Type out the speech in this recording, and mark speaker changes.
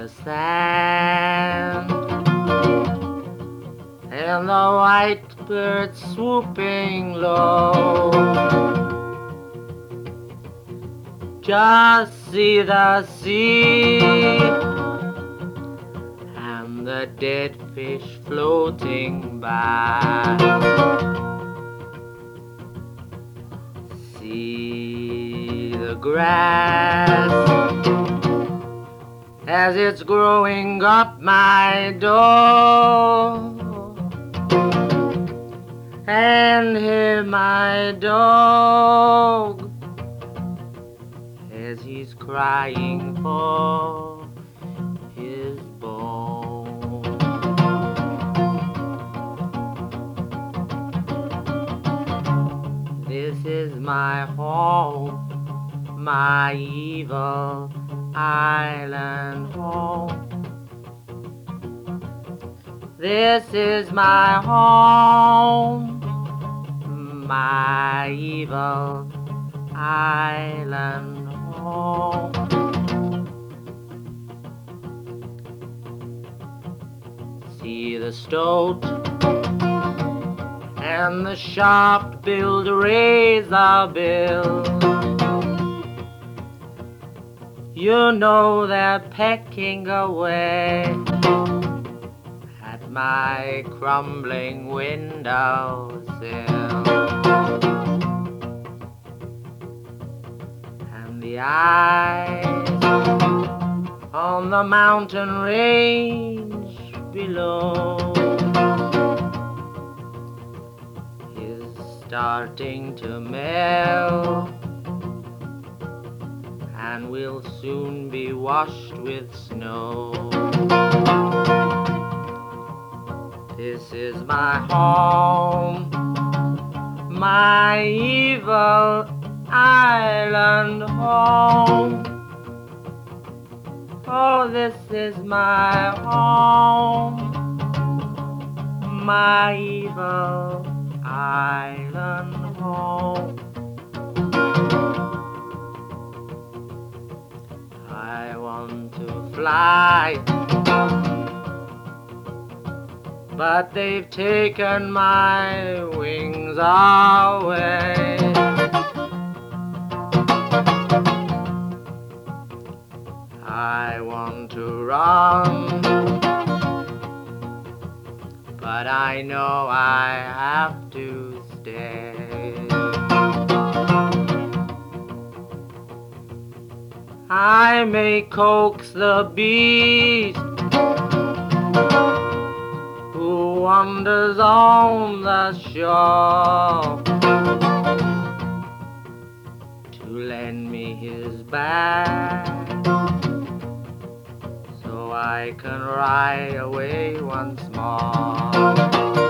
Speaker 1: the sand, and the white bird swooping low. Just see the sea and the dead fish floating by. See the grass as it's growing up my door, and hear my dog as he's crying for his bone. This is my home, my evil island home. This is my home, my evil island home. See the stoat and the sharp-billed razorbill. You know they're pecking away at my crumbling windowsill. And the eyes on the mountain range below is starting to melt, and will soon be washed with snow. This is my home, my evil island home. Oh, this is my home, my evil island home. I want to fly, but they've taken my wings away. I want to run, but I know I have to stay. I may coax the beast who wanders on the shore to lend me his bag, so I can ride away once more.